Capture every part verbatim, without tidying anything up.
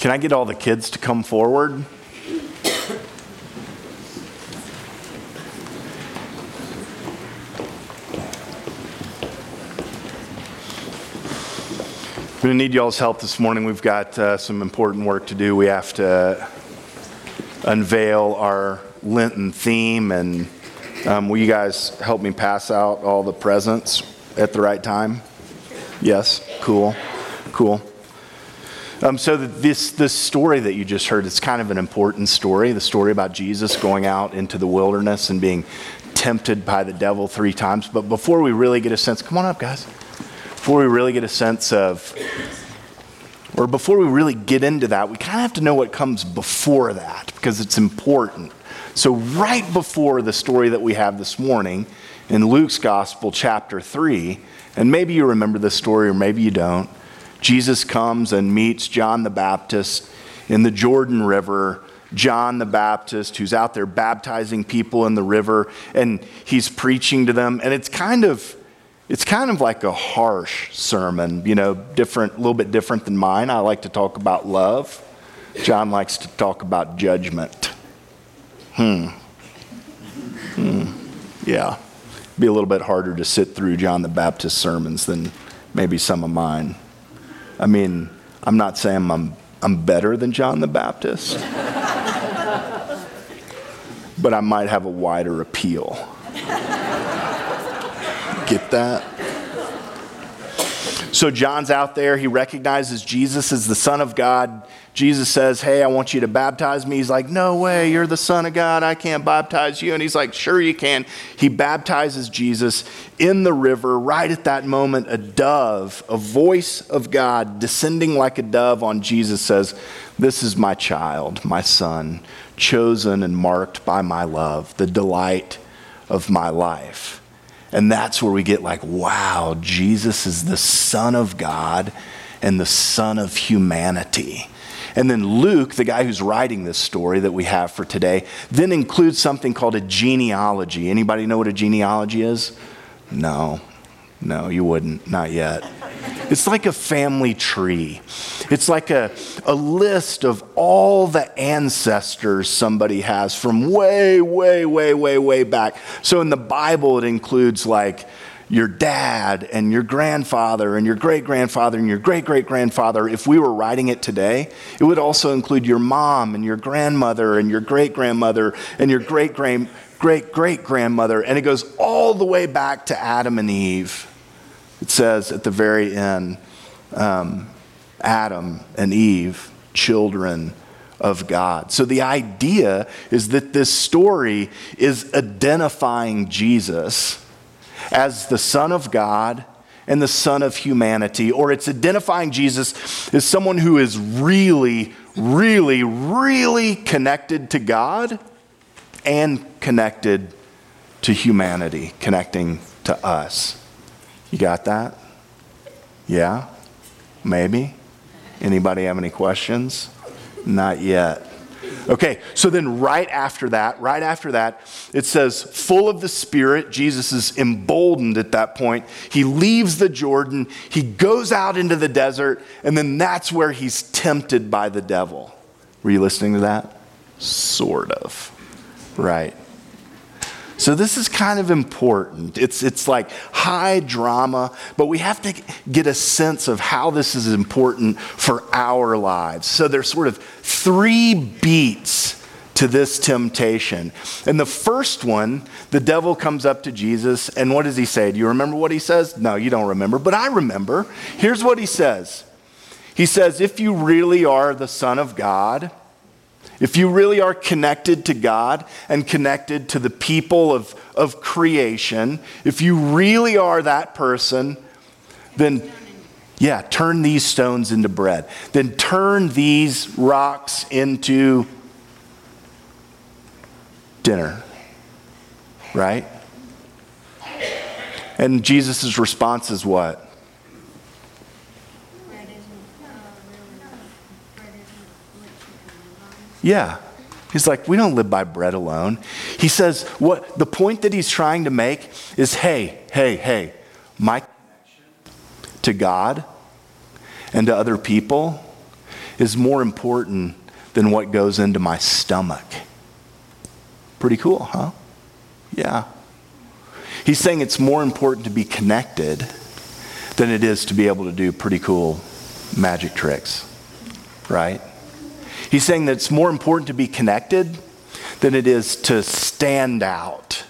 Can I get all the kids to come forward? I'm going to need y'all's help this morning. We've got uh, some important work to do. We have to unveil our Lenten theme, and um, will you guys help me pass out all the presents at the right time? Yes? Cool. Cool. Um, so this this story that you just heard, it's kind of an important story, the story about Jesus going out into the wilderness and being tempted by the devil three times. But before we really get a sense, come on up, guys. Before we really get a sense of, or before we really get into that, we kind of have to know what comes before that, because it's important. So right before the story that we have this morning in Luke's Gospel, chapter three, and maybe you remember this story or maybe you don't, Jesus comes and meets John the Baptist in the Jordan River. John the Baptist, who's out there baptizing people in the river, and he's preaching to them, and it's kind of It's kind of like a harsh sermon, you know, different, a little bit different than mine. I like to talk about love. John likes to talk about judgment. Hmm. Hmm. Yeah. Be a little bit harder to sit through John the Baptist sermons than maybe some of mine. I mean, I'm not saying I'm I'm better than John the Baptist, but I might have a wider appeal. Get that? So John's out there. He recognizes Jesus as the Son of God. Jesus says, hey, I want you to baptize me. He's like, no way, you're the Son of God. I can't baptize you. And he's like, sure you can. He baptizes Jesus in the river. Right at that moment, a dove, a voice of God descending like a dove on Jesus says, this is my child, my son, chosen and marked by my love, the delight of my life. And that's where we get like, wow, Jesus is the Son of God and the Son of humanity. And then Luke, the guy who's writing this story that we have for today, then includes something called a genealogy. Anybody know what a genealogy is? No, no, you wouldn't, not yet. It's like a family tree. It's like a, a list of all the ancestors somebody has from way, way, way, way, way back. So in the Bible, it includes like your dad and your grandfather and your great-grandfather and your great-great-grandfather. If we were writing it today, it would also include your mom and your grandmother and your great-grandmother and your great-great, great-great-grandmother. And it goes all the way back to Adam and Eve. It says at the very end, um, Adam and Eve, children of God. So the idea is that this story is identifying Jesus as the Son of God and the Son of humanity, or it's identifying Jesus as someone who is really, really, really connected to God and connected to humanity, connecting to us. You got that? Yeah? Maybe? Anybody have any questions? Not yet. Okay, so then right after that, right after that, it says, full of the Spirit, Jesus is emboldened at that point. He leaves the Jordan, he goes out into the desert, and then that's where he's tempted by the devil. Were you listening to that? Sort of. Right. So this is kind of important. It's it's like high drama, but we have to get a sense of how this is important for our lives. So there's sort of three beats to this temptation. And the first one, the devil comes up to Jesus, and what does he say? Do you remember what he says? No, you don't remember, but I remember. Here's what he says. He says, if you really are the Son of God, if you really are connected to God and connected to the people of, of creation, if you really are that person, then, yeah, turn these stones into bread. Then turn these rocks into dinner, right? And Jesus' response is what? Yeah. He's like, we don't live by bread alone. He says, what the point that he's trying to make is, hey, hey, hey, my connection to God and to other people is more important than what goes into my stomach. Pretty cool, huh? Yeah. He's saying it's more important to be connected than it is to be able to do pretty cool magic tricks, right? He's saying that it's more important to be connected than it is to stand out.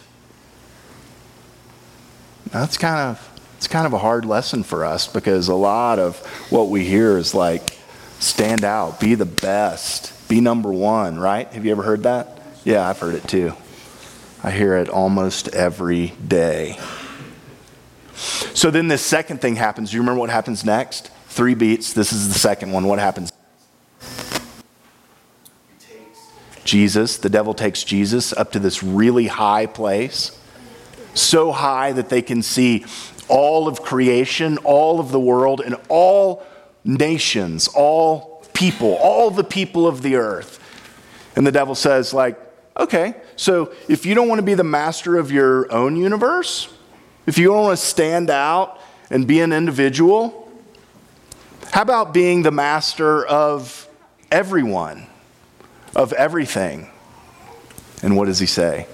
That's kind of it's kind of a hard lesson for us, because a lot of what we hear is like, stand out, be the best, be number one, right? Have you ever heard that? Yeah, I've heard it too. I hear it almost every day. So then this second thing happens. Do you remember what happens next? Three beats. This is the second one. What happens? Jesus, the devil takes Jesus up to this really high place. So high that they can see all of creation, all of the world, and all nations, all people, all the people of the earth. And the devil says, like, okay, so if you don't want to be the master of your own universe, if you don't want to stand out and be an individual, how about being the master of everyone, of everything? And what does he say?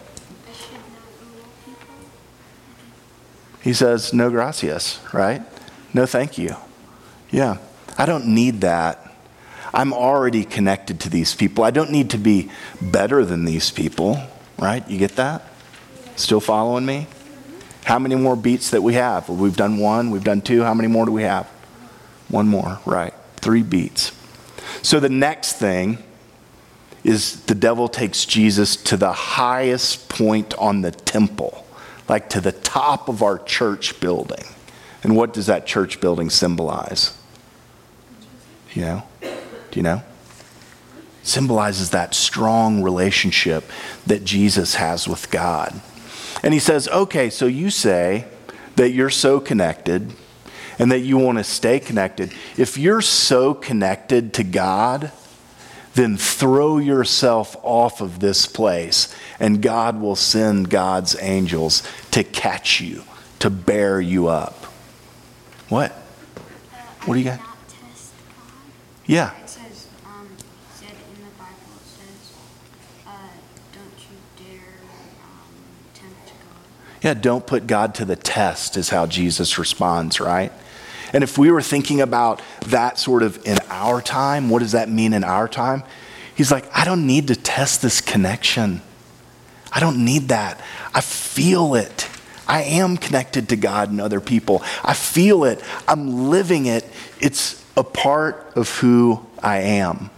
He says, no gracias, right? No thank you. Yeah, I don't need that. I'm already connected to these people. I don't need to be better than these people, right? You get that? Still following me? How many more beats that we have? Well, we've done one, we've done two. How many more do we have? One more, right? Three beats. So the next thing is the devil takes Jesus to the highest point on the temple, like to the top of our church building. And what does that church building symbolize? You know? Do you know? Symbolizes that strong relationship that Jesus has with God. And he says, okay, so you say that you're so connected and that you want to stay connected. If you're so connected to God, then throw yourself off of this place and God will send God's angels to catch you, to bear you up. What? What do you got? Yeah. It says, um, it said in the Bible, it says, uh, don't you dare um, tempt God. Yeah, don't put God to the test is how Jesus responds, right? And if we were thinking about that sort of in our time, what does that mean in our time? He's like, I don't need to test this connection. I don't need that. I feel it. I am connected to God and other people. I feel it. I'm living it. It's a part of who I am.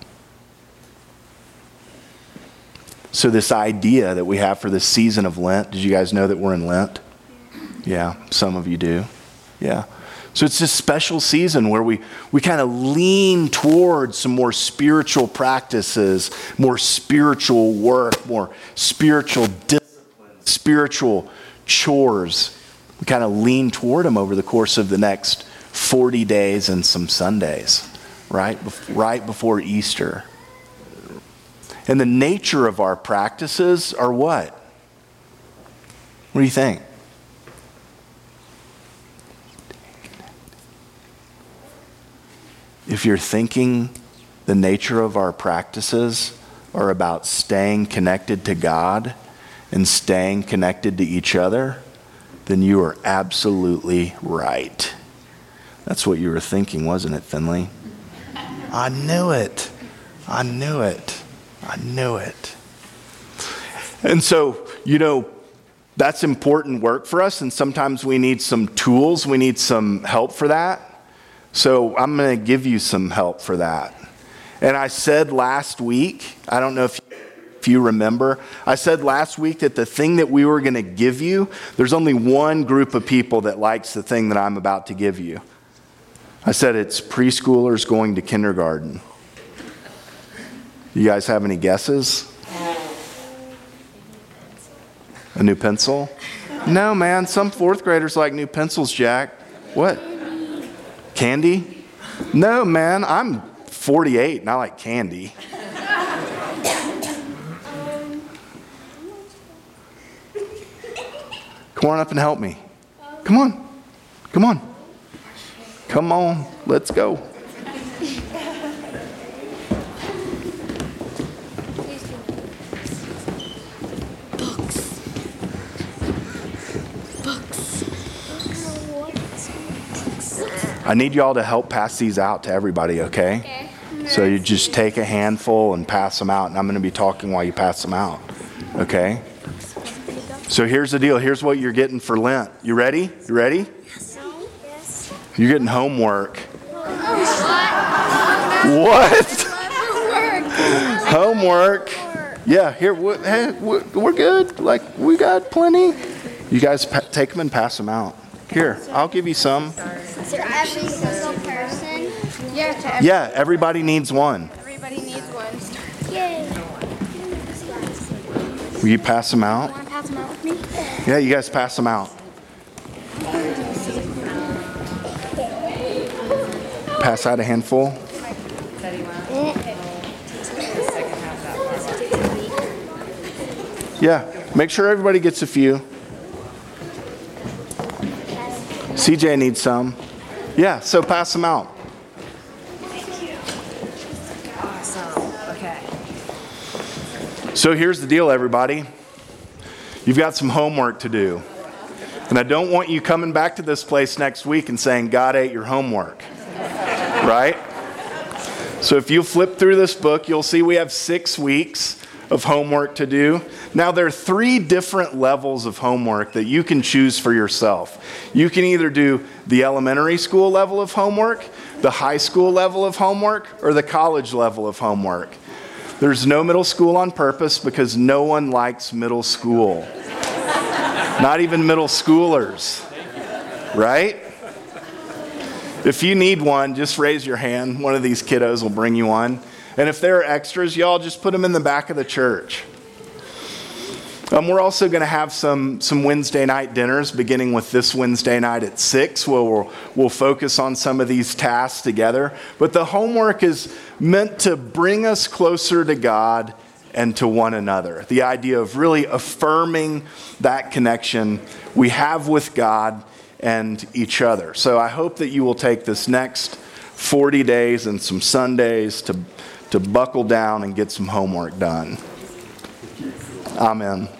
So this idea that we have for this season of Lent, did you guys know that we're in Lent? Yeah, some of you do. Yeah. So it's this special season where we, we kind of lean towards some more spiritual practices, more spiritual work, more spiritual discipline, spiritual chores. We kind of lean toward them over the course of the next forty days and some Sundays, right? Right before Easter. And the nature of our practices are what? What do you think? If you're thinking the nature of our practices are about staying connected to God and staying connected to each other, then you are absolutely right. That's what you were thinking, wasn't it, Finley? I knew it. I knew it. I knew it. And so, you know, that's important work for us, and sometimes we need some tools. We need some help for that. So I'm going to give you some help for that. And I said last week, I don't know if you, if you remember, I said last week that the thing that we were going to give you, there's only one group of people that likes the thing that I'm about to give you. I said it's preschoolers going to kindergarten. You guys have any guesses? A new pencil? No, man, some fourth graders like new pencils, Jack. What? Candy? No, man, I'm forty-eight and I like candy. Come on up and help me. Come on. Come on. Come on. Let's go. I need y'all to help pass these out to everybody, okay? Okay. So you just take a handful and pass them out, and I'm going to be talking while you pass them out, okay? So here's the deal. Here's what you're getting for Lent. You ready? You ready? Yes. You're getting homework. What? Homework. Yeah, here, we- hey, we- we're good. Like, we got plenty. You guys pa- take them and pass them out. Here, I'll give you some. So every single person? Yeah, to every, Yeah, everybody needs one. everybody needs one. Yay. Will you pass them out? Want to pass them out with me? Yeah, you guys pass them out. Pass out a handful. Yeah, make sure everybody gets a few. C J needs some. Yeah, so pass them out. Awesome. Okay. So here's the deal, everybody. You've got some homework to do. And I don't want you coming back to this place next week and saying, God ate your homework. Right? So if you flip through this book, you'll see we have six weeks of homework to do. Now, there are three different levels of homework that you can choose for yourself. You can either do the elementary school level of homework, the high school level of homework, or the college level of homework. There's no middle school on purpose because no one likes middle school. Not even middle schoolers. Right? If you need one, just raise your hand. One of these kiddos will bring you one. And if there are extras, y'all just put them in the back of the church. Um, we're also going to have some, some Wednesday night dinners, beginning with this Wednesday night at six, where we'll, we'll focus on some of these tasks together. But the homework is meant to bring us closer to God and to one another. The idea of really affirming that connection we have with God and each other. So I hope that you will take this next forty days and some Sundays to, to buckle down and get some homework done. Amen.